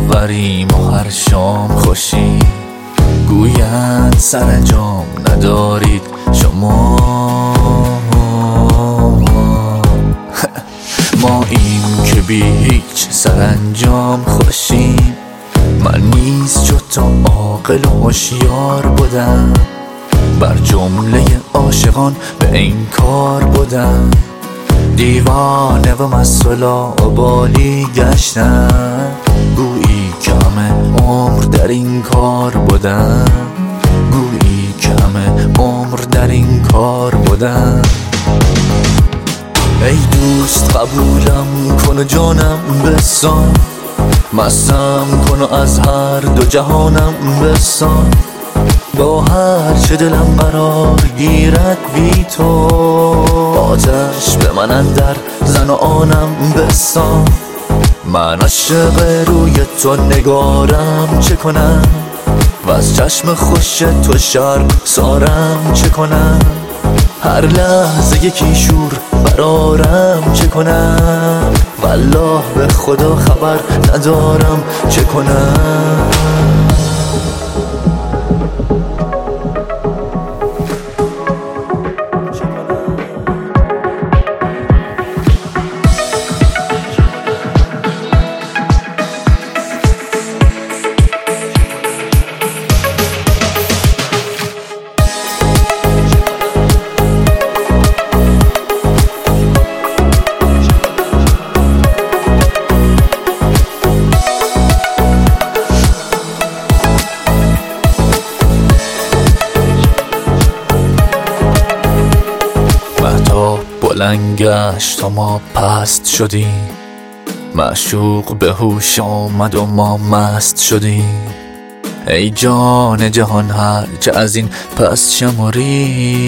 آوریم و هر شام خوشی گویند سرانجام ندارید شما. ما این که بی هیچ سرانجام خوشیم. من نیز چو تو عاقل و هوشیار بودم، بر جمله عاشقان به این کار بودم. دیوانه و مسئولا و بالی گشتم، گویی که همه عمر در این کار بودم، گویی که همه عمر در این کار بودم. ای دوست قبولم کن و جانم بسان، مستم کن و از هر دو جهانم بسان. با هر چه دلم قرار گیرد بی تو، آتش به من اندر زن و آنم بسان. من عاشق روی تو نگارم چه کنم، و از چشم خوش تو شرم سارم چه کنم. هر لحظه یکی شور برارم چه کنم، والله به خدا خبر ندارم چه کنم. بلند گشت و ما پست شدیم، معشوق به هوش آمد و ما مست شدیم. ای جان جهان هر چه از این پس شماری،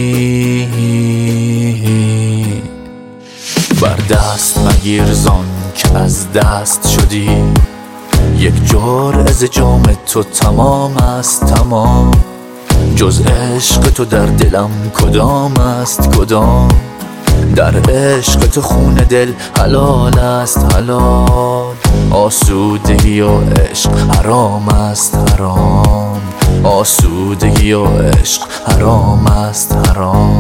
بر دست مگیر زان که از دست شدی. یک جرعه ز جام تو تمام است تمام، جز عشق تو در دلم کدام است کدام. در عشق تو خون دل حلال است حلال، آسودگی و عشق حرام است حرام، آسودگی و عشق حرام است حرام.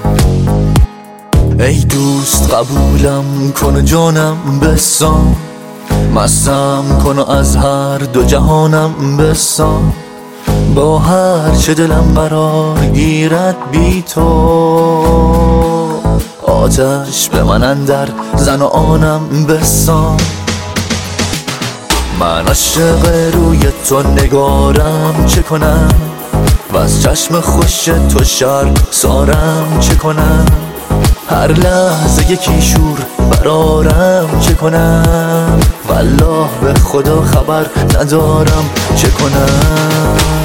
ای دوست قبولم کن و جانم بسان، مستم کن و از هر دو جهانم بسان. با هر چه دلم قرار گیرد بی تو، آتش به من اندر زن و آنم بسان. من عاشق روی تو نگارم چه کنم، و از چشم خوش تو شرم سارم چه کنم. هر لحظه یکی شور برارم چه کنم، والله به خدا خبر ندارم چه کنم.